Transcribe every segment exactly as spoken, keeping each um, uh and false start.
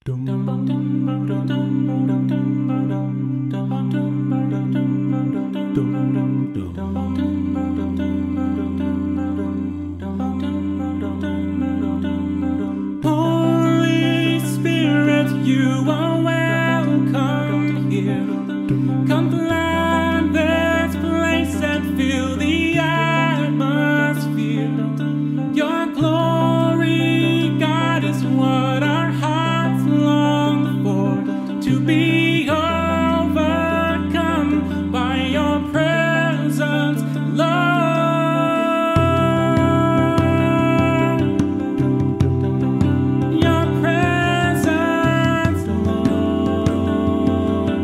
Holy Spirit, you are welcome here. Come flood this place and fill the atmosphere. Your glory, God, is what our hearts long for. To be overcome by your presence, Lord. Your presence, Lord.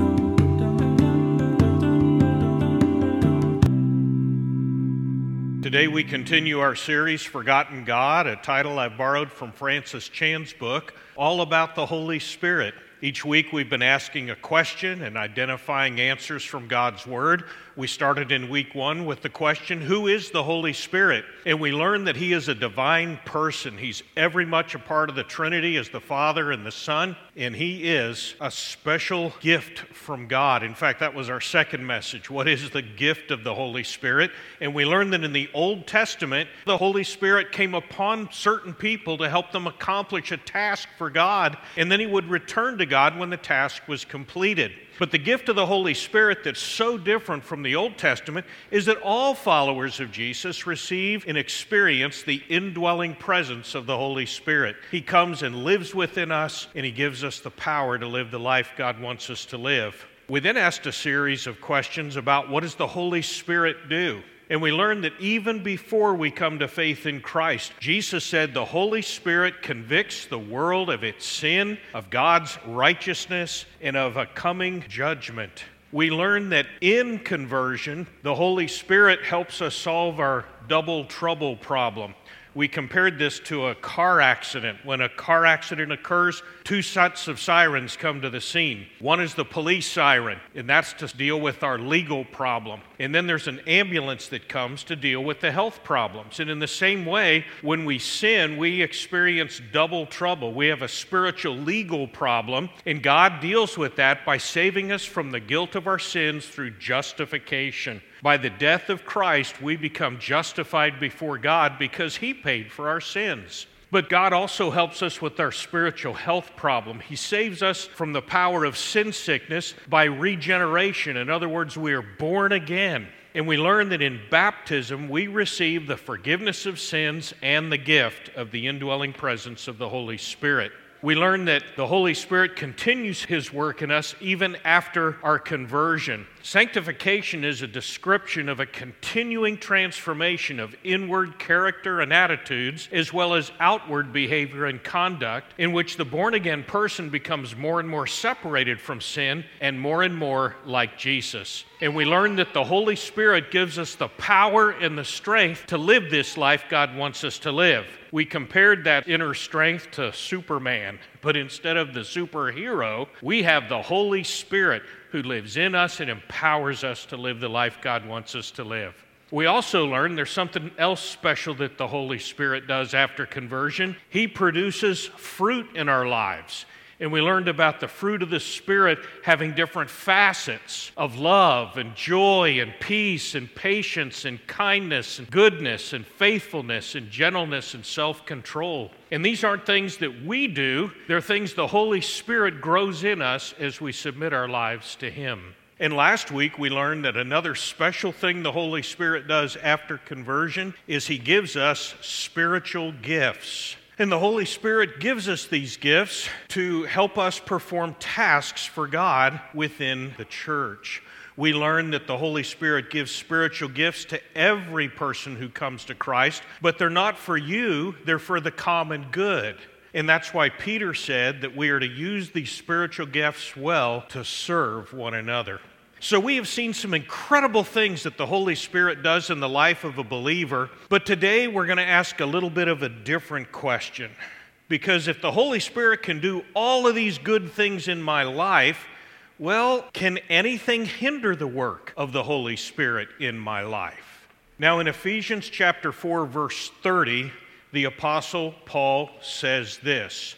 Today we continue our series, Forgotten God, a title I've borrowed from Francis Chan's book, all about the Holy Spirit. Each week we've been asking a question and identifying answers from God's Word. We started in week one with the question, who is the Holy Spirit? And we learned that He is a divine person. He's every much a part of the Trinity as the Father and the Son, and He is a special gift from God. In fact, that was our second message. What is the gift of the Holy Spirit? And we learned that in the Old Testament, the Holy Spirit came upon certain people to help them accomplish a task for God, and then He would return to God when the task was completed. But the gift of the Holy Spirit that's so different from the Old Testament is that all followers of Jesus receive and experience the indwelling presence of the Holy Spirit. He comes and lives within us, and He gives us the power to live the life God wants us to live. We then asked a series of questions about what does the Holy Spirit do? And we learned that even before we come to faith in Christ, Jesus said the Holy Spirit convicts the world of its sin, of God's righteousness, and of a coming judgment. We learned that in conversion, the Holy Spirit helps us solve our double trouble problem. We compared this to a car accident. When a car accident occurs, two sets of sirens come to the scene. One is the police siren, and that's to deal with our legal problem. And then there's an ambulance that comes to deal with the health problems. And in the same way, when we sin, we experience double trouble. We have a spiritual legal problem, and God deals with that by saving us from the guilt of our sins through justification. By the death of Christ, we become justified before God because He paid for our sins. But God also helps us with our spiritual health problem. He saves us from the power of sin sickness by regeneration. In other words, we are born again. And we learn that in baptism, we receive the forgiveness of sins and the gift of the indwelling presence of the Holy Spirit. We learn that the Holy Spirit continues His work in us even after our conversion. Sanctification is a description of a continuing transformation of inward character and attitudes, as well as outward behavior and conduct, in which the born-again person becomes more and more separated from sin and more and more like Jesus. And we learn that the Holy Spirit gives us the power and the strength to live this life God wants us to live. We compared that inner strength to Superman, but instead of the superhero, we have the Holy Spirit who lives in us and empowers us to live the life God wants us to live. We also learned there's something else special that the Holy Spirit does after conversion. He produces fruit in our lives. And we learned about the fruit of the Spirit having different facets of love and joy and peace and patience and kindness and goodness and faithfulness and gentleness and self-control. And these aren't things that we do. They're things the Holy Spirit grows in us as we submit our lives to Him. And last week we learned that another special thing the Holy Spirit does after conversion is He gives us spiritual gifts. And the Holy Spirit gives us these gifts to help us perform tasks for God within the church. We learn that the Holy Spirit gives spiritual gifts to every person who comes to Christ, but they're not for you, they're for the common good. And that's why Peter said that we are to use these spiritual gifts well to serve one another. So we have seen some incredible things that the Holy Spirit does in the life of a believer, but today we're going to ask a little bit of a different question. Because if the Holy Spirit can do all of these good things in my life, well, can anything hinder the work of the Holy Spirit in my life? Now in Ephesians chapter four, verse thirty, the Apostle Paul says this,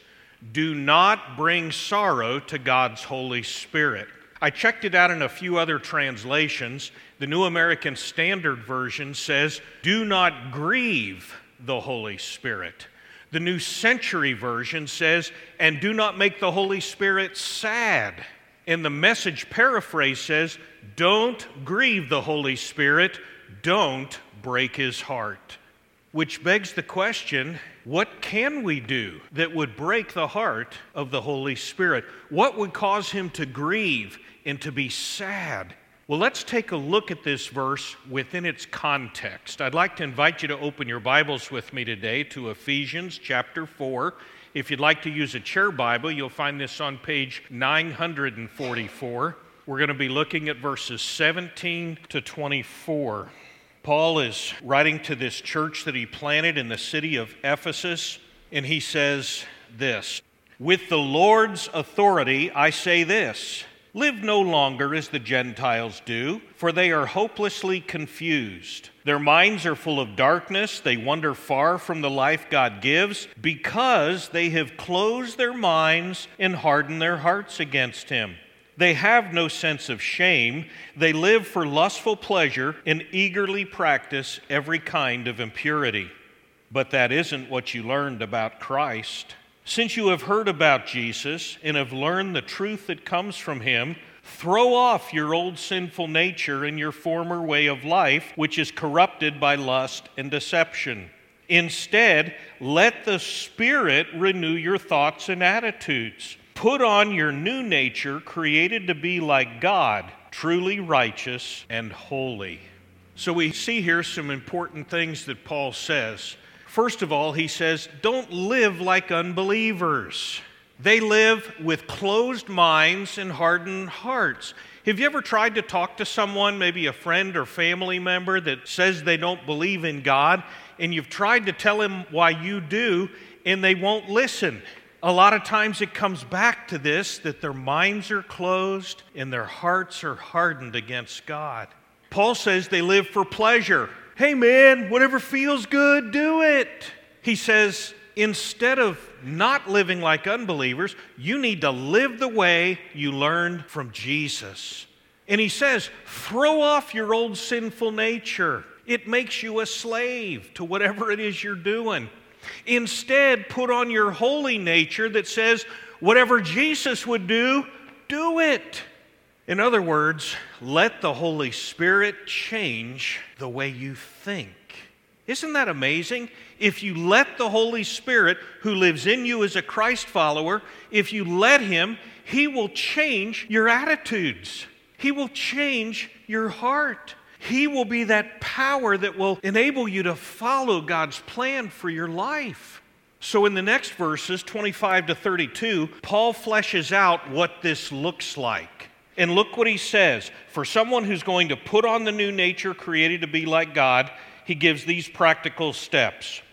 Do not bring sorrow to God's Holy Spirit. I checked it out in a few other translations. The New American Standard Version says, do not grieve the Holy Spirit. The New Century Version says, and do not make the Holy Spirit sad. And the Message paraphrase says, don't grieve the Holy Spirit, don't break his heart. Which begs the question, what can we do that would break the heart of the Holy Spirit? What would cause him to grieve and to be sad? Well, let's take a look at this verse within its context. I'd like to invite you to open your Bibles with me today to Ephesians chapter four. If you'd like to use a chair Bible, you'll find this on page nine forty-four. We're going to be looking at verses seventeen to twenty-four. Paul is writing to this church that he planted in the city of Ephesus, and he says this, with the Lord's authority I say this, live no longer as the Gentiles do, for they are hopelessly confused. Their minds are full of darkness, they wander far from the life God gives, because they have closed their minds and hardened their hearts against him. They have no sense of shame. They live for lustful pleasure and eagerly practice every kind of impurity. But that isn't what you learned about Christ. Since you have heard about Jesus and have learned the truth that comes from him, throw off your old sinful nature and your former way of life, which is corrupted by lust and deception. Instead, let the Spirit renew your thoughts and attitudes. Put on your new nature, created to be like God, truly righteous and holy. So we see here some important things that Paul says. First of all, he says, don't live like unbelievers. They live with closed minds and hardened hearts. Have you ever tried to talk to someone, maybe a friend or family member, that says they don't believe in God, and you've tried to tell them why you do, and they won't listen? A lot of times it comes back to this, that their minds are closed and their hearts are hardened against God. Paul says they live for pleasure. Hey man, whatever feels good, do it. He says, instead of not living like unbelievers, you need to live the way you learned from Jesus. And he says, throw off your old sinful nature. It makes you a slave to whatever it is you're doing. Instead, put on your holy nature that says, whatever Jesus would do, do it. In other words, let the Holy Spirit change the way you think. Isn't that amazing? If you let the Holy Spirit, who lives in you as a Christ follower, if you let him, he will change your attitudes. He will change your heart. He will be that power that will enable you to follow God's plan for your life. So in the next verses, twenty-five to thirty-two, Paul fleshes out what this looks like. And look what he says. For someone who's going to put on the new nature created to be like God, he gives these practical steps.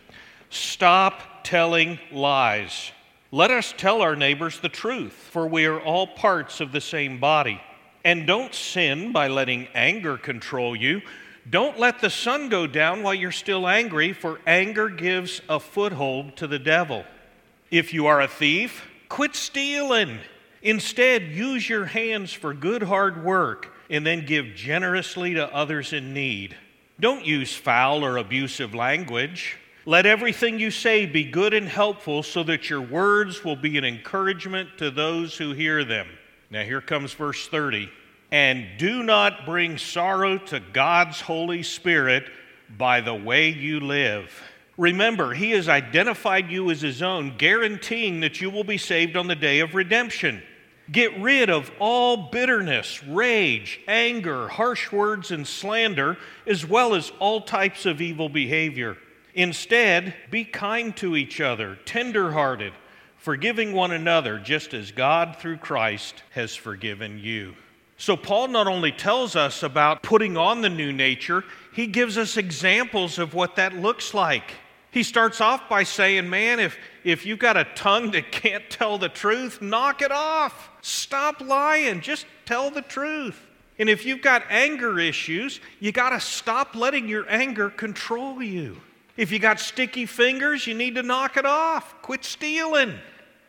Stop telling lies. Let us tell our neighbors the truth, for we are all parts of the same body. And don't sin by letting anger control you. Don't let the sun go down while you're still angry, for anger gives a foothold to the devil. If you are a thief, quit stealing. Instead, use your hands for good hard work and then give generously to others in need. Don't use foul or abusive language. Let everything you say be good and helpful so that your words will be an encouragement to those who hear them. Now here comes verse thirty. And do not bring sorrow to God's Holy Spirit by the way you live. Remember, he has identified you as his own, guaranteeing that you will be saved on the day of redemption. Get rid of all bitterness, rage, anger, harsh words, and slander, as well as all types of evil behavior. Instead, be kind to each other, tender-hearted, forgiving one another, just as God, through Christ, has forgiven you. So Paul not only tells us about putting on the new nature, he gives us examples of what that looks like. He starts off by saying, man, if, if you've got a tongue that can't tell the truth, knock it off. Stop lying. Just tell the truth. And if you've got anger issues, you got to stop letting your anger control you. If you got sticky fingers, you need to knock it off. Quit stealing.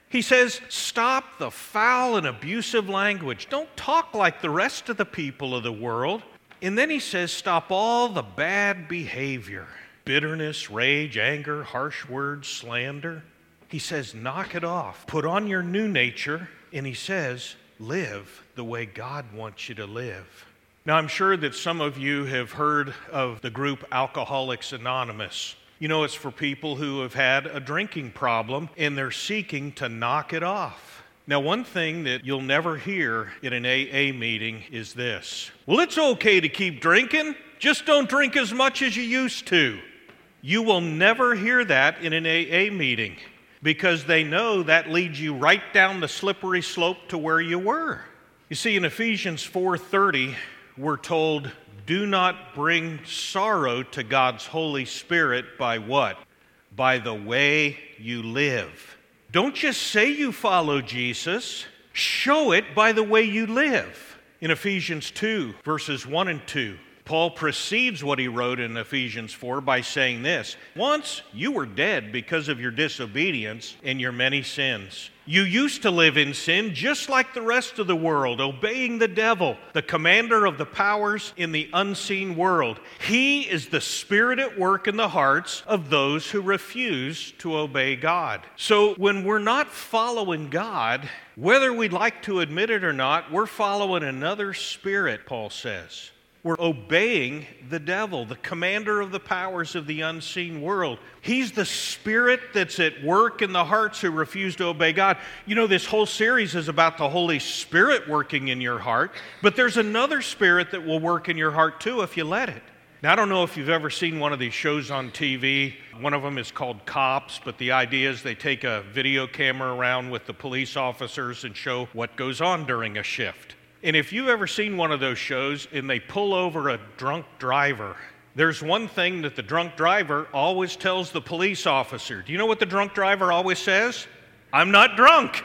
He says, stop the foul and abusive language. Don't talk like the rest of the people of the world. And then he says, stop all the bad behavior. Bitterness, rage, anger, harsh words, slander. He says, knock it off. Put on your new nature. And he says, live the way God wants you to live. Now, I'm sure that some of you have heard of the group Alcoholics Anonymous. You know, it's for people who have had a drinking problem and they're seeking to knock it off. Now, one thing that you'll never hear in an A A meeting is this. Well, it's okay to keep drinking, just don't drink as much as you used to. You will never hear that in an A A meeting because they know that leads you right down the slippery slope to where you were. You see, in Ephesians four thirty, we're told, do not bring sorrow to God's Holy Spirit by what? By the way you live. Don't just say you follow Jesus, show it by the way you live. In Ephesians two, verses one and two, Paul precedes what he wrote in Ephesians four by saying this, once you were dead because of your disobedience and your many sins. You used to live in sin just like the rest of the world, obeying the devil, the commander of the powers in the unseen world. He is the spirit at work in the hearts of those who refuse to obey God. So when we're not following God, whether we'd like to admit it or not, we're following another spirit, Paul says. We're obeying the devil, the commander of the powers of the unseen world. He's the spirit that's at work in the hearts who refuse to obey God. You know, this whole series is about the Holy Spirit working in your heart, but there's another spirit that will work in your heart too if you let it. Now, I don't know if you've ever seen one of these shows on T V. One of them is called Cops, but the idea is they take a video camera around with the police officers and show what goes on during a shift. And if you've ever seen one of those shows and they pull over a drunk driver, there's one thing that the drunk driver always tells the police officer. Do you know what the drunk driver always says? I'm not drunk.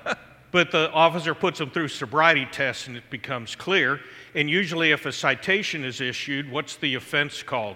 But the officer puts them through sobriety tests and it becomes clear. And usually if a citation is issued, what's the offense called?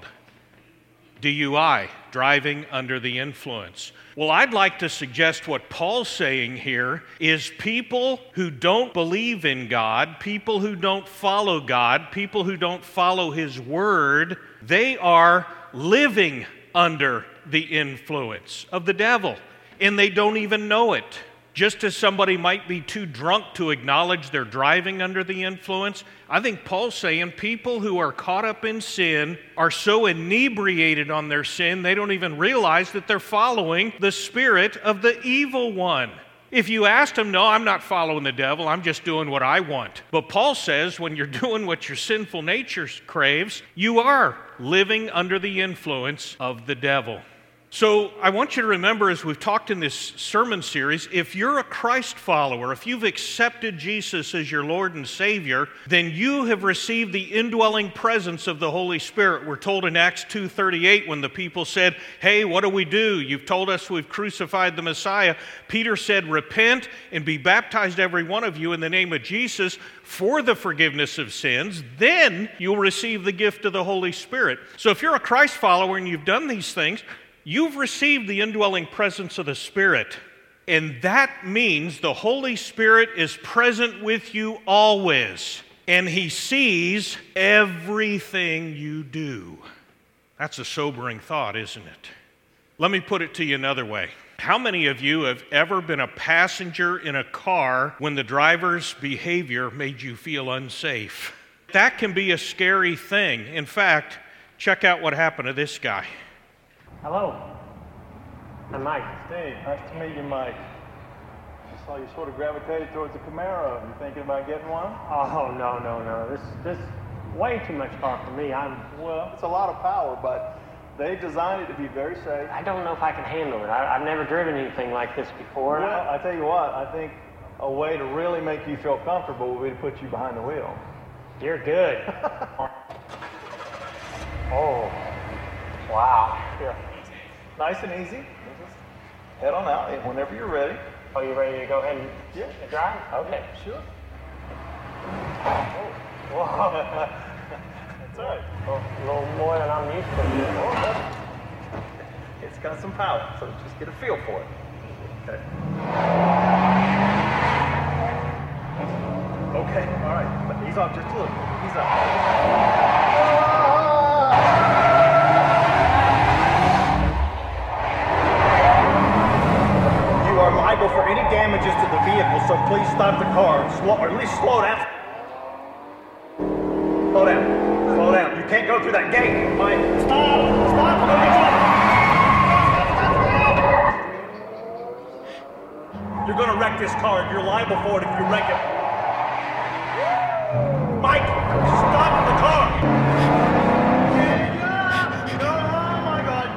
D U I, driving under the influence. Well, I'd like to suggest what Paul's saying here is people who don't believe in God, people who don't follow God, people who don't follow His Word, they are living under the influence of the devil, and they don't even know it. Just as somebody might be too drunk to acknowledge they're driving under the influence, I think Paul's saying people who are caught up in sin are so inebriated on their sin, they don't even realize that they're following the spirit of the evil one. If you asked them, no, I'm not following the devil, I'm just doing what I want. But Paul says when you're doing what your sinful nature craves, you are living under the influence of the devil. So I want you to remember, as we've talked in this sermon series, if you're a Christ follower, if you've accepted Jesus as your Lord and Savior, then you have received the indwelling presence of the Holy Spirit. We're told in Acts two thirty-eight when the people said, hey, what do we do? You've told us we've crucified the Messiah. Peter said, repent and be baptized every one of you in the name of Jesus for the forgiveness of sins. Then you'll receive the gift of the Holy Spirit. So if you're a Christ follower and you've done these things, you've received the indwelling presence of the Spirit, and that means the Holy Spirit is present with you always, and He sees everything you do. That's a sobering thought, isn't it? Let me put it to you another way. How many of you have ever been a passenger in a car when the driver's behavior made you feel unsafe? That can be a scary thing. In fact, check out what happened to this guy. Hello, I'm Mike. Steve, nice to meet you, Mike. I saw you sort of gravitated towards the Camaro. You thinking about getting one? Oh, no, no, no. This this way too much car for me. I'm. Well, it's a lot of power, but they designed it to be very safe. I don't know if I can handle it. I, I've never driven anything like this before. Well, I, I tell you what, I think a way to really make you feel comfortable would be to put you behind the wheel. You're good. Oh, wow. Yeah. Nice and easy. Just head on out whenever you're ready. Are you ready to go ahead and Yeah. drive? Okay. Yeah, sure. Oh, whoa. That's right. Well, a little more than I'm used to. It's got some power, so just get a feel for it. Okay. Okay, all right. But he's off just a little. He's up. You are liable for any damages to the vehicle, so please stop the car. Slow, or at least slow down. Slow down. Slow down. You can't go through that gate. Mike, stop. Stop. I'm gonna get you. You're going to wreck this car. You're liable for it if you wreck it. Mike, stop the car. Yeah, oh my God.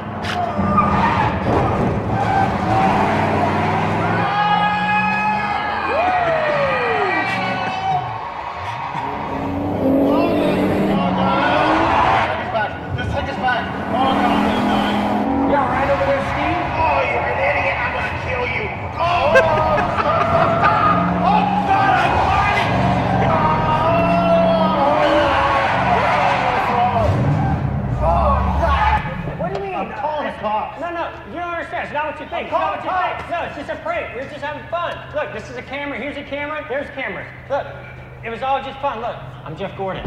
Just take us back. Oh, God. You all right over there, Steve? Oh, you're an idiot. I'm going to kill you. Oh, oh, God, I'm fighting. What do you mean? I'm calling the cops. No, no, you don't understand. It's not what you think. It's not what you think. No, it's just a prank. We're just having fun. Look, this is a camera. Here's a camera. There's cameras. Look, it was all just fun. Look, I'm Jeff Gordon.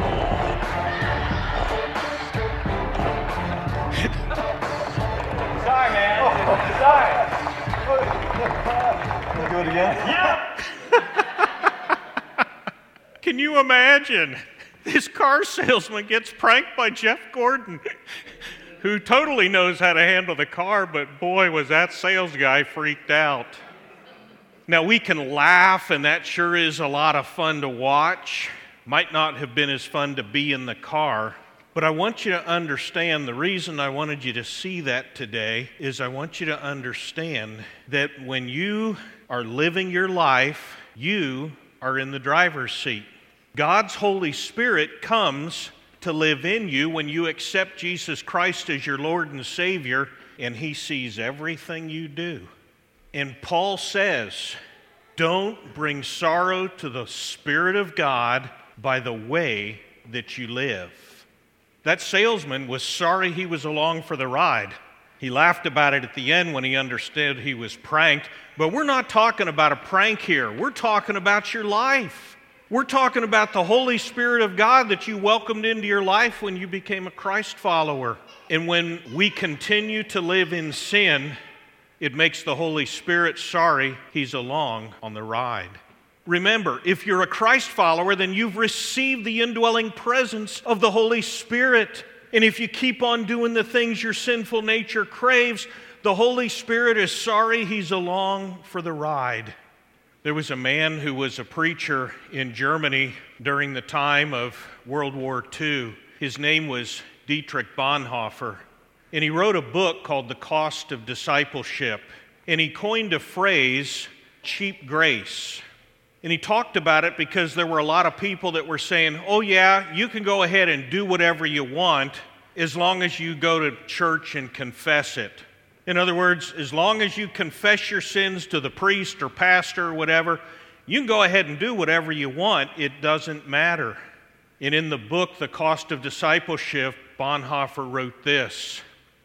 Sorry, man. Oh, sorry. Can we do it again? Yeah. Can you imagine? This car salesman gets pranked by Jeff Gordon, who totally knows how to handle the car, but boy, was that sales guy freaked out. Now, we can laugh, and that sure is a lot of fun to watch. Might not have been as fun to be in the car, but I want you to understand, the reason I wanted you to see that today is I want you to understand that when you are living your life, you are in the driver's seat. God's Holy Spirit comes to live in you when you accept Jesus Christ as your Lord and Savior, and He sees everything you do. And Paul says, don't bring sorrow to the Spirit of God by the way that you live. That salesman was sorry he was along for the ride. He laughed about it at the end when he understood he was pranked. But we're not talking about a prank here. We're talking about your life. We're talking about the Holy Spirit of God that you welcomed into your life when you became a Christ follower. And when we continue to live in sin, it makes the Holy Spirit sorry He's along on the ride. Remember, if you're a Christ follower, then you've received the indwelling presence of the Holy Spirit. And if you keep on doing the things your sinful nature craves, the Holy Spirit is sorry He's along for the ride. There was a man who was a preacher in Germany during the time of World War Two. His name was Dietrich Bonhoeffer. And he wrote a book called The Cost of Discipleship. And he coined a phrase, cheap grace. And he talked about it because there were a lot of people that were saying, oh yeah, you can go ahead and do whatever you want as long as you go to church and confess it. In other words, as long as you confess your sins to the priest or pastor or whatever, you can go ahead and do whatever you want. It doesn't matter. And in the book, The Cost of Discipleship, Bonhoeffer wrote this: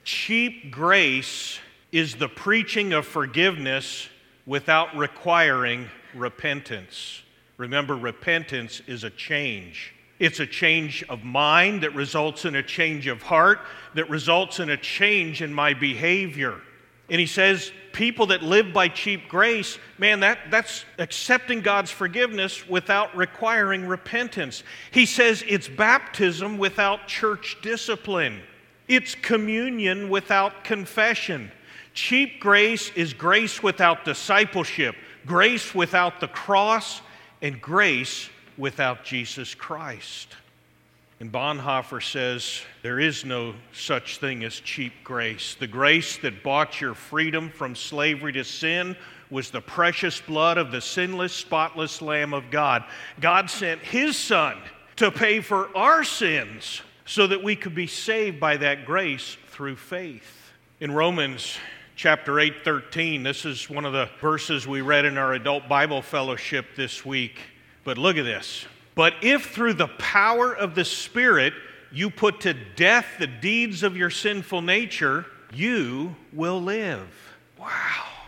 cheap grace is the preaching of forgiveness without requiring repentance. Remember, repentance is a change. It's a change of mind that results in a change of heart, that results in a change in my behavior. And he says, people that live by cheap grace, man, that, that's accepting God's forgiveness without requiring repentance. He says it's baptism without church discipline. It's communion without confession. Cheap grace is grace without discipleship, grace without the cross, and grace without Jesus Christ. And Bonhoeffer says there is no such thing as cheap grace. The grace that bought your freedom from slavery to sin was the precious blood of the sinless, spotless Lamb of God. God sent His Son to pay for our sins so that we could be saved by that grace through faith. In Romans chapter eight thirteen, this is one of the verses we read in our adult Bible fellowship this week. But look at this. But if through the power of the Spirit you put to death the deeds of your sinful nature, you will live. Wow.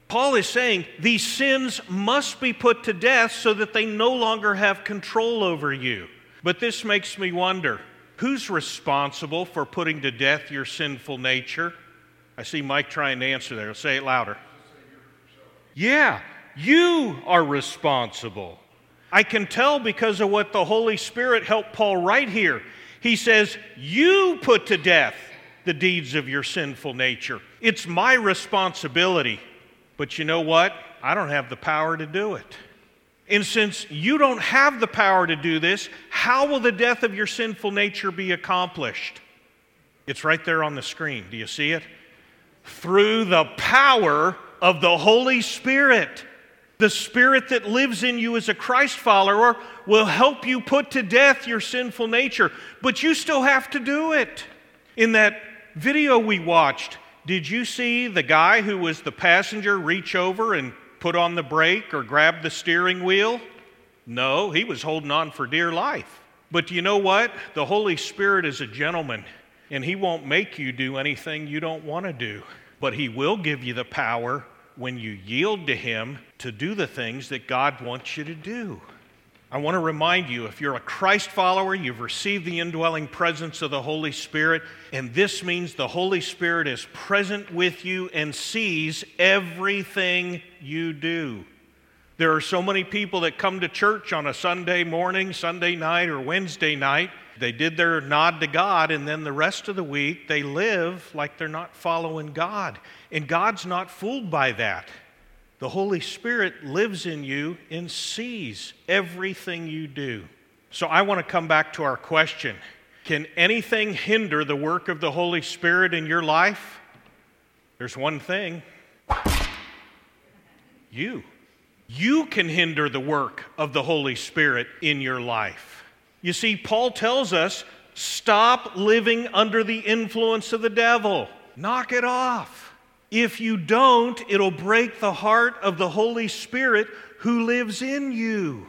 Paul is saying these sins must be put to death so that they no longer have control over you. But this makes me wonder, who's responsible for putting to death your sinful nature? I see Mike trying to answer there. Say it louder. Yeah, you are responsible. I can tell because of what the Holy Spirit helped Paul write here. He says, you put to death the deeds of your sinful nature. It's my responsibility. But you know what? I don't have the power to do it. And since you don't have the power to do this, how will the death of your sinful nature be accomplished? It's right there on the screen. Do you see it? Through the power of the Holy Spirit. The Spirit that lives in you as a Christ follower will help you put to death your sinful nature. But you still have to do it. In that video we watched, did you see the guy who was the passenger reach over and put on the brake or grab the steering wheel? No, he was holding on for dear life. But you know what? The Holy Spirit is a gentleman, and He won't make you do anything you don't want to do. But He will give you the power when you yield to Him to do the things that God wants you to do. I want to remind you, if you're a Christ follower, you've received the indwelling presence of the Holy Spirit, and this means the Holy Spirit is present with you and sees everything you do. There are so many people that come to church on a Sunday morning, Sunday night, or Wednesday night. They did their nod to God, and then the rest of the week they live like they're not following God. And God's not fooled by that. The Holy Spirit lives in you and sees everything you do. So I want to come back to our question. Can anything hinder the work of the Holy Spirit in your life? There's one thing. You. You can hinder the work of the Holy Spirit in your life. You see, Paul tells us, stop living under the influence of the devil. Knock it off. If you don't, it'll break the heart of the Holy Spirit who lives in you.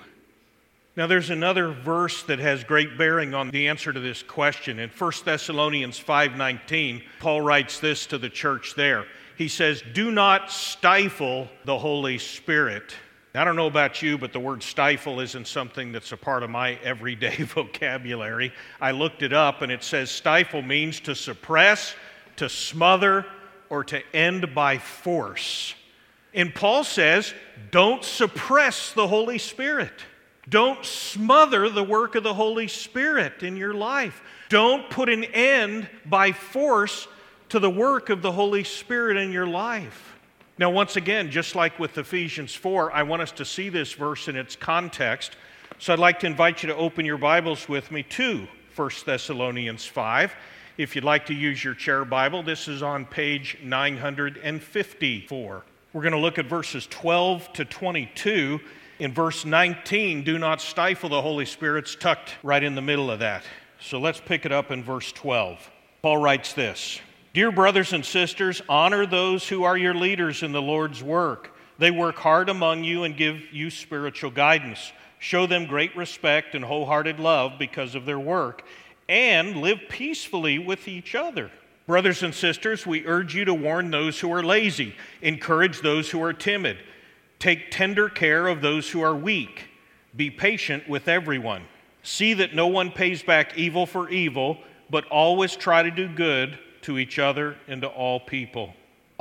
Now, there's another verse that has great bearing on the answer to this question. In First Thessalonians five nineteen, Paul writes this to the church there. He says, do not stifle the Holy Spirit. I don't know about you, but the word stifle isn't something that's a part of my everyday vocabulary. I looked it up, and it says stifle means to suppress, to smother, or to end by force. And Paul says, don't suppress the Holy Spirit. Don't smother the work of the Holy Spirit in your life. Don't put an end by force to the work of the Holy Spirit in your life. Now, once again, just like with Ephesians four, I want us to see this verse in its context. So I'd like to invite you to open your Bibles with me to First Thessalonians five. If you'd like to use your chair Bible, this is on page nine hundred fifty-four. We're going to look at verses twelve to twenty-two. In verse nineteen, do not stifle the Holy Spirit's tucked right in the middle of that. So let's pick it up in verse twelve. Paul writes this, dear brothers and sisters, honor those who are your leaders in the Lord's work. They work hard among you and give you spiritual guidance. Show them great respect and wholehearted love because of their work, and live peacefully with each other. Brothers and sisters, we urge you to warn those who are lazy, encourage those who are timid, take tender care of those who are weak, be patient with everyone. See that no one pays back evil for evil, but always try to do good to each other and to all people.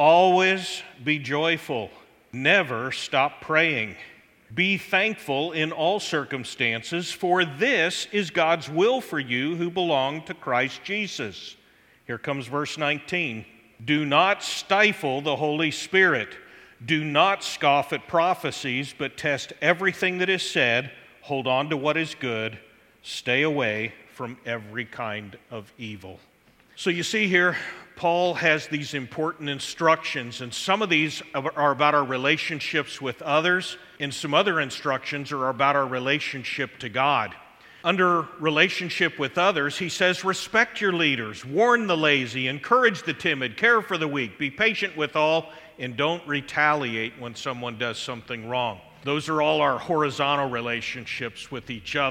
Always be joyful, never stop praying. Be thankful in all circumstances, for this is God's will for you who belong to Christ Jesus. Here comes verse nineteen. Do not stifle the Holy Spirit. Do not scoff at prophecies, but test everything that is said. Hold on to what is good. Stay away from every kind of evil. So you see here, Paul has these important instructions, and some of these are about our relationships with others, and some other instructions are about our relationship to God. Under relationship with others, he says, respect your leaders, warn the lazy, encourage the timid, care for the weak, be patient with all, and don't retaliate when someone does something wrong. Those are all our horizontal relationships with each other.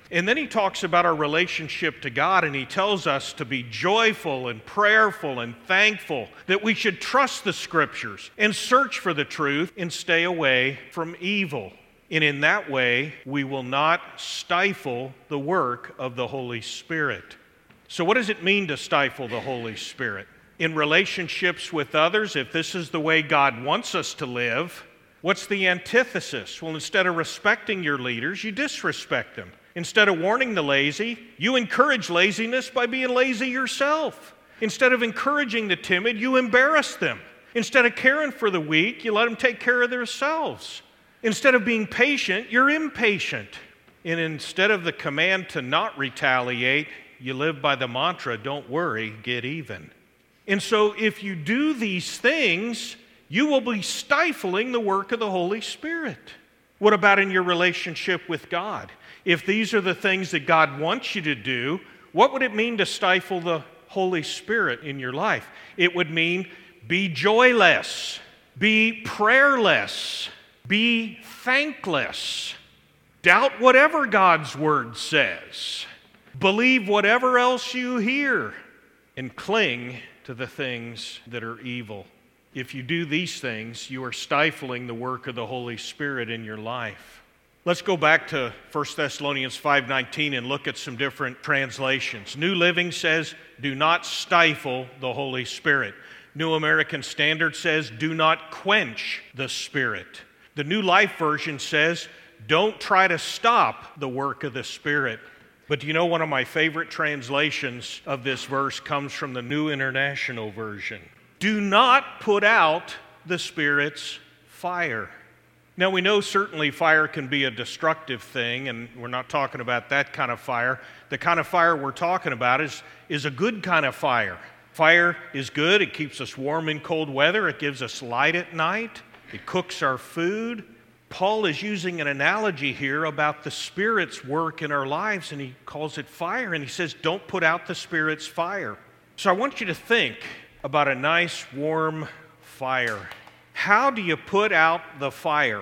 And then he talks about our relationship to God, and he tells us to be joyful and prayerful and thankful, that we should trust the Scriptures and search for the truth and stay away from evil. And in that way, we will not stifle the work of the Holy Spirit. So what does it mean to stifle the Holy Spirit? In relationships with others, if this is the way God wants us to live, what's the antithesis? Well, instead of respecting your leaders, you disrespect them. Instead of warning the lazy, you encourage laziness by being lazy yourself. Instead of encouraging the timid, you embarrass them. Instead of caring for the weak, you let them take care of themselves. Instead of being patient, you're impatient. And instead of the command to not retaliate, you live by the mantra, don't worry, get even. And so if you do these things, you will be stifling the work of the Holy Spirit. What about in your relationship with God? If these are the things that God wants you to do, what would it mean to stifle the Holy Spirit in your life? It would mean be joyless, be prayerless, be thankless, doubt whatever God's Word says, believe whatever else you hear, and cling to the things that are evil. If you do these things, you are stifling the work of the Holy Spirit in your life. Let's go back to First Thessalonians five nineteen and look at some different translations. New Living says, do not stifle the Holy Spirit. New American Standard says, do not quench the Spirit. The New Life Version says, don't try to stop the work of the Spirit. But do you know one of my favorite translations of this verse comes from the New International Version? Do not put out the Spirit's fire. Now, we know certainly fire can be a destructive thing, and we're not talking about that kind of fire. The kind of fire we're talking about is, is a good kind of fire. Fire is good. It keeps us warm in cold weather. It gives us light at night. It cooks our food. Paul is using an analogy here about the Spirit's work in our lives, and he calls it fire, and he says, don't put out the Spirit's fire. So I want you to think about a nice, warm fire. How do you put out the fire?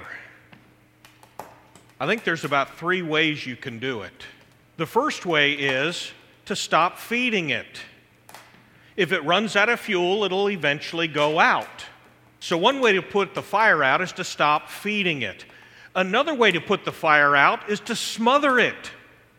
I think there's about three ways you can do it. The first way is to stop feeding it. If it runs out of fuel, it'll eventually go out. So one way to put the fire out is to stop feeding it. Another way to put the fire out is to smother it.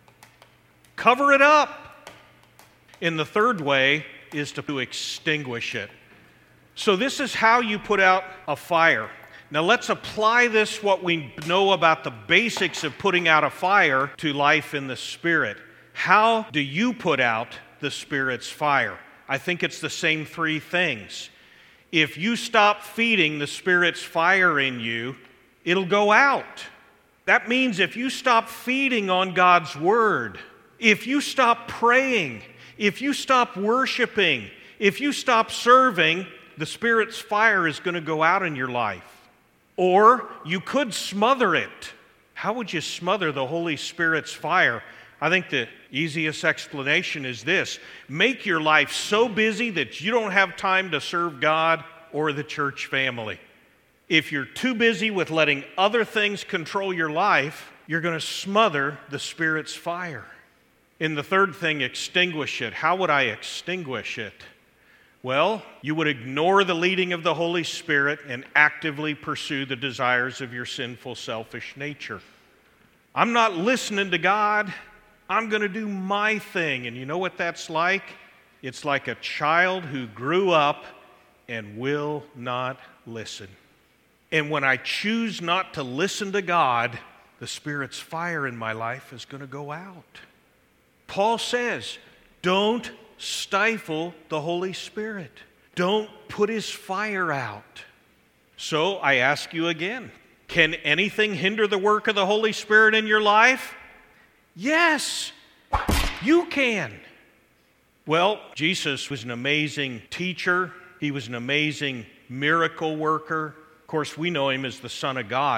Cover it up. And the third way is to extinguish it. So this is how you put out a fire. Now let's apply this, what we know about the basics of putting out a fire, to life in the Spirit. How do you put out the Spirit's fire? I think it's the same three things. If you stop feeding the Spirit's fire in you, it'll go out. That means if you stop feeding on God's Word, if you stop praying, if you stop worshiping, if you stop serving, the Spirit's fire is going to go out in your life. Or you could smother it. How would you smother the Holy Spirit's fire? I think the easiest explanation is this. Make your life so busy that you don't have time to serve God or the church family. If you're too busy with letting other things control your life, you're going to smother the Spirit's fire. And the third thing, extinguish it. How would I extinguish it? Well, you would ignore the leading of the Holy Spirit and actively pursue the desires of your sinful, selfish nature. I'm not listening to God. I'm going to do my thing. And you know what that's like? It's like a child who grew up and will not listen. And when I choose not to listen to God, the Spirit's fire in my life is going to go out. Paul says, don't stifle the Holy Spirit. Don't put His fire out. So I ask you again, can anything hinder the work of the Holy Spirit in your life? Yes, you can. Well, Jesus was an amazing teacher. He was an amazing miracle worker. Of course, we know Him as the Son of God. But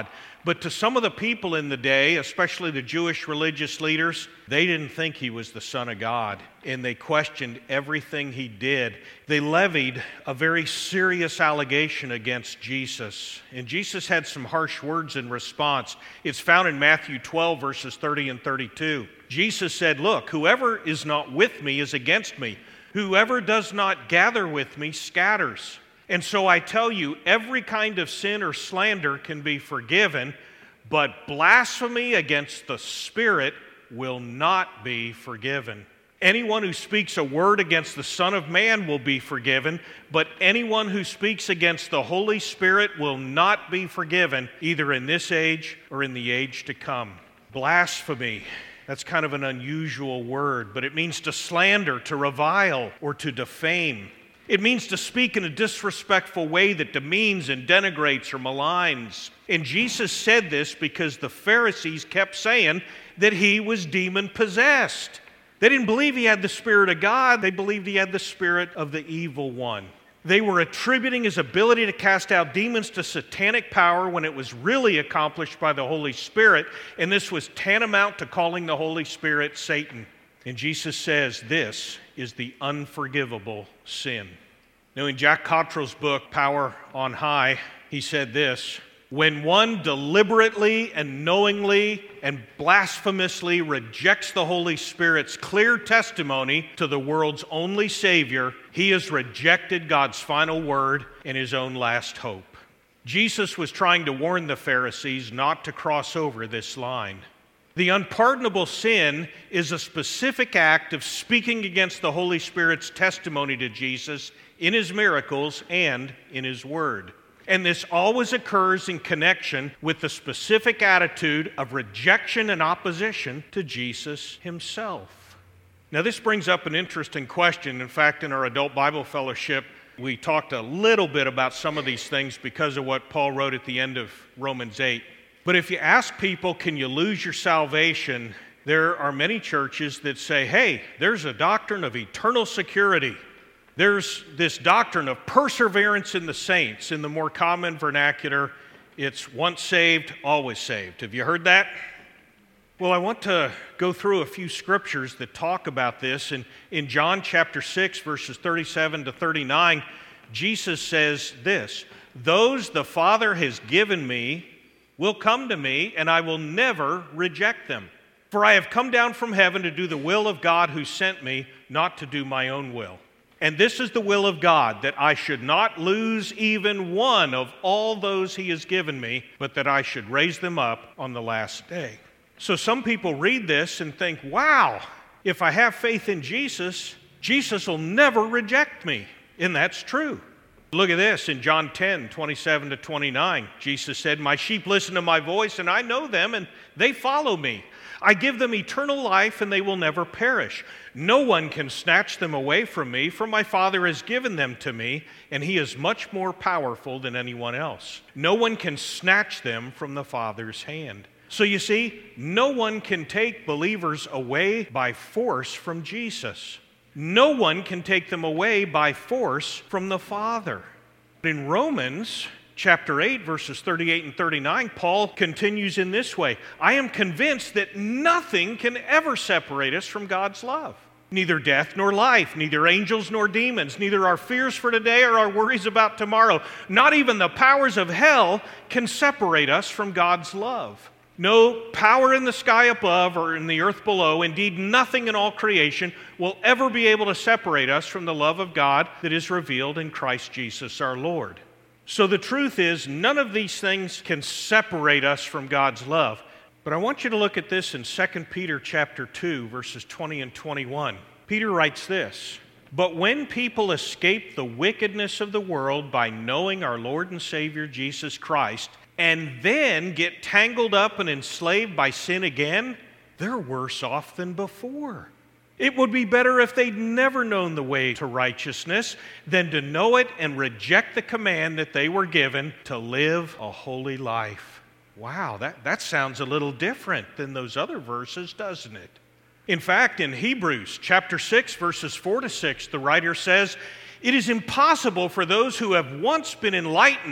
But to some of the people in the day, especially the Jewish religious leaders, they didn't think he was the Son of God, and they questioned everything he did. They levied a very serious allegation against Jesus, and Jesus had some harsh words in response. It's found in Matthew twelve, verses thirty and thirty-two. Jesus said, "Look, whoever is not with me is against me. Whoever does not gather with me scatters. And so I tell you, every kind of sin or slander can be forgiven, but blasphemy against the Spirit will not be forgiven. Anyone who speaks a word against the Son of Man will be forgiven, but anyone who speaks against the Holy Spirit will not be forgiven, either in this age or in the age to come." Blasphemy. That's kind of an unusual word, but it means to slander, to revile, or to defame. It means to speak in a disrespectful way that demeans and denigrates or maligns. And Jesus said this because the Pharisees kept saying that he was demon-possessed. They didn't believe he had the Spirit of God. They believed he had the spirit of the evil one. They were attributing his ability to cast out demons to satanic power when it was really accomplished by the Holy Spirit, and this was tantamount to calling the Holy Spirit Satan. And Jesus says this is the unforgivable sin. Now, in Jack Cottrell's book, Power on High, he said this: "When one deliberately and knowingly and blasphemously rejects the Holy Spirit's clear testimony to the world's only Savior, he has rejected God's final word and his own last hope." Jesus was trying to warn the Pharisees not to cross over this line. The unpardonable sin is a specific act of speaking against the Holy Spirit's testimony to Jesus in his miracles and in his word. And this always occurs in connection with the specific attitude of rejection and opposition to Jesus himself. Now, this brings up an interesting question. In fact, in our adult Bible fellowship, we talked a little bit about some of these things because of what Paul wrote at the end of Romans eight. But if you ask people, can you lose your salvation? There are many churches that say, hey, there's a doctrine of eternal security. There's this doctrine of perseverance in the saints. In the more common vernacular, it's once saved, always saved. Have you heard that? Well, I want to go through a few scriptures that talk about this. And in John chapter six, verses thirty-seven to thirty-nine, Jesus says this: "Those the Father has given me will come to me, and I will never reject them. For I have come down from heaven to do the will of God who sent me, not to do my own will. And this is the will of God, that I should not lose even one of all those he has given me, but that I should raise them up on the last day." So some people read this and think, wow, if I have faith in Jesus, Jesus will never reject me. And that's true. Look at this in John ten, twenty-seven to twenty-nine. Jesus said, "My sheep listen to my voice, and I know them, and they follow me. I give them eternal life, and they will never perish. No one can snatch them away from me, for my Father has given them to me, and he is much more powerful than anyone else. No one can snatch them from the Father's hand." So you see, no one can take believers away by force from Jesus. No one can take them away by force from the Father. In Romans chapter eight, verses thirty-eight and thirty-nine, Paul continues in this way: "I am convinced that nothing can ever separate us from God's love. Neither death nor life, neither angels nor demons, neither our fears for today or our worries about tomorrow, not even the powers of hell can separate us from God's love. No power in the sky above or in the earth below, indeed nothing in all creation, will ever be able to separate us from the love of God that is revealed in Christ Jesus our Lord." So the truth is, none of these things can separate us from God's love. But I want you to look at this in Second Peter chapter two, verses twenty and twenty-one. Peter writes this: "But when people escape the wickedness of the world by knowing our Lord and Savior Jesus Christ, and then get tangled up and enslaved by sin again, they're worse off than before. It would be better if they'd never known the way to righteousness than to know it and reject the command that they were given to live a holy life." Wow, that, that sounds a little different than those other verses, doesn't it? In fact, in Hebrews chapter six, verses four to six, the writer says, "It is impossible for those who have once been enlightened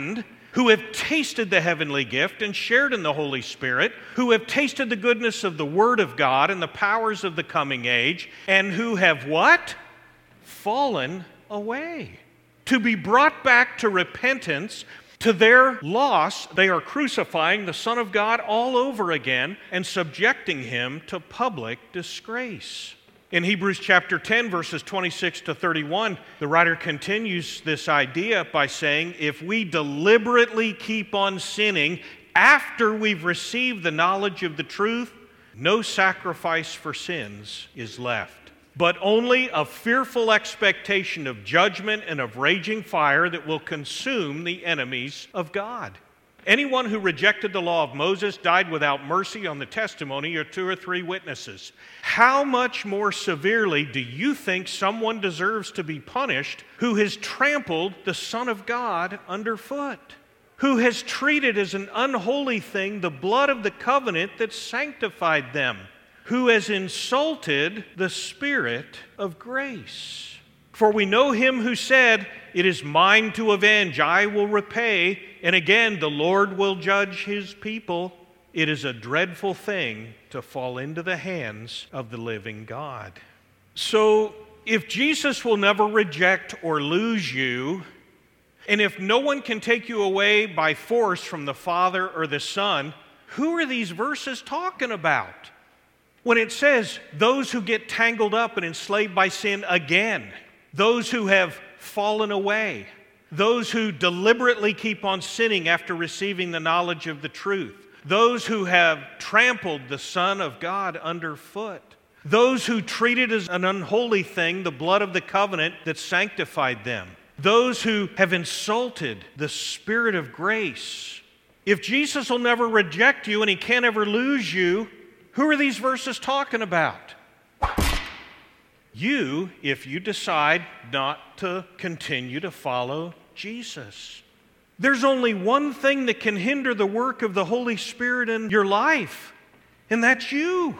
who have tasted the heavenly gift and shared in the Holy Spirit, who have tasted the goodness of the Word of God and the powers of the coming age, and who have what? Fallen away. To be brought back to repentance, to their loss, they are crucifying the Son of God all over again and subjecting him to public disgrace. In Hebrews chapter ten, verses twenty-six to thirty-one, the writer continues this idea by saying, if we deliberately keep on sinning after we've received the knowledge of the truth, no sacrifice for sins is left, but only a fearful expectation of judgment and of raging fire that will consume the enemies of God. Anyone who rejected the law of Moses died without mercy on the testimony of two or three witnesses. How much more severely do you think someone deserves to be punished who has trampled the Son of God underfoot? Who has treated as an unholy thing the blood of the covenant that sanctified them? Who has insulted the Spirit of grace? For we know him who said, it is mine to avenge, I will repay, and again the Lord will judge his people. It is a dreadful thing to fall into the hands of the living God. So, if Jesus will never reject or lose you, and if no one can take you away by force from the Father or the Son, who are these verses talking about? When it says, those who get tangled up and enslaved by sin again, those who have fallen away, those who deliberately keep on sinning after receiving the knowledge of the truth, those who have trampled the Son of God underfoot, those who treated as an unholy thing the blood of the covenant that sanctified them, those who have insulted the Spirit of grace. If Jesus will never reject you and he can't ever lose you, who are these verses talking about? You, if you decide not to continue to follow Jesus. There's only one thing that can hinder the work of the Holy Spirit in your life, and that's you.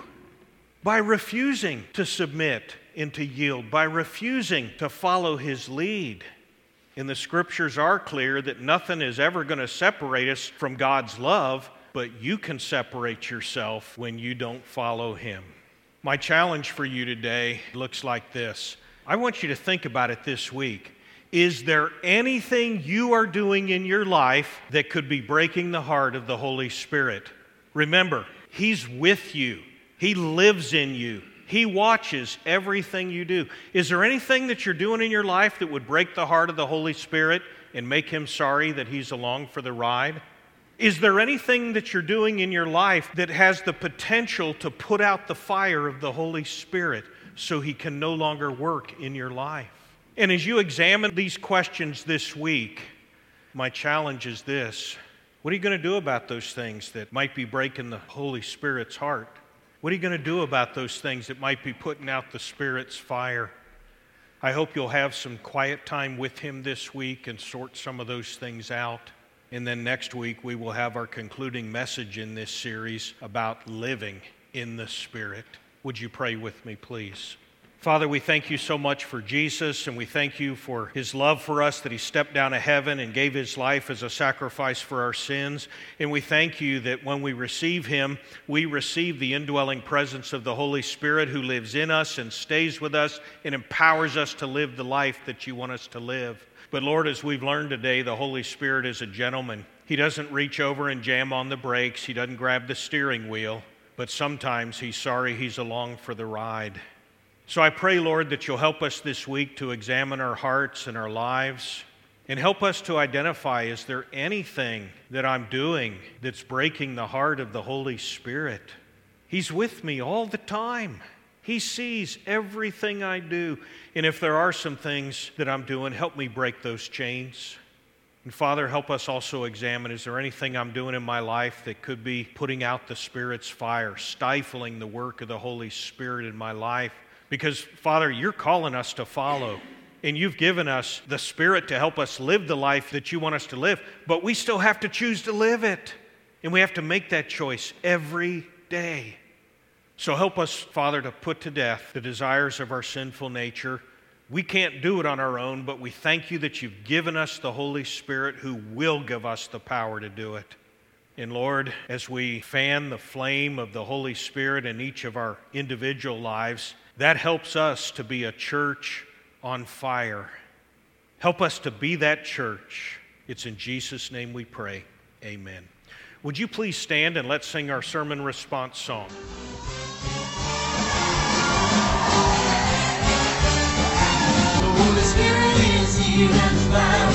By refusing to submit and to yield, by refusing to follow his lead. And the scriptures are clear that nothing is ever going to separate us from God's love, but you can separate yourself when you don't follow him. My challenge for you today looks like this. I want you to think about it this week. Is there anything you are doing in your life that could be breaking the heart of the Holy Spirit? Remember, he's with you. He lives in you. He watches everything you do. Is there anything that you're doing in your life that would break the heart of the Holy Spirit and make him sorry that he's along for the ride? Is there anything that you're doing in your life that has the potential to put out the fire of the Holy Spirit so he can no longer work in your life? And as you examine these questions this week, my challenge is this. What are you going to do about those things that might be breaking the Holy Spirit's heart? What are you going to do about those things that might be putting out the Spirit's fire? I hope you'll have some quiet time with him this week and sort some of those things out. And then next week, we will have our concluding message in this series about living in the Spirit. Would you pray with me, please? Father, we thank you so much for Jesus, and we thank you for his love for us, that he stepped down to heaven and gave his life as a sacrifice for our sins. And we thank you that when we receive him, we receive the indwelling presence of the Holy Spirit who lives in us and stays with us and empowers us to live the life that you want us to live. But Lord, as we've learned today, the Holy Spirit is a gentleman. He doesn't reach over and jam on the brakes. He doesn't grab the steering wheel. But sometimes he's sorry he's along for the ride. So I pray, Lord, that you'll help us this week to examine our hearts and our lives and help us to identify, is there anything that I'm doing that's breaking the heart of the Holy Spirit? He's with me all the time. He sees everything I do. And if there are some things that I'm doing, help me break those chains. And Father, help us also examine, is there anything I'm doing in my life that could be putting out the Spirit's fire, stifling the work of the Holy Spirit in my life? Because, Father, you're calling us to follow. And you've given us the Spirit to help us live the life that you want us to live. But we still have to choose to live it. And we have to make that choice every day. So help us, Father, to put to death the desires of our sinful nature. We can't do it on our own, but we thank you that you've given us the Holy Spirit who will give us the power to do it. And Lord, as we fan the flame of the Holy Spirit in each of our individual lives, that helps us to be a church on fire. Help us to be that church. It's in Jesus' name we pray. Amen. Would you please stand and let's sing our sermon response song. The Holy Spirit is here and found.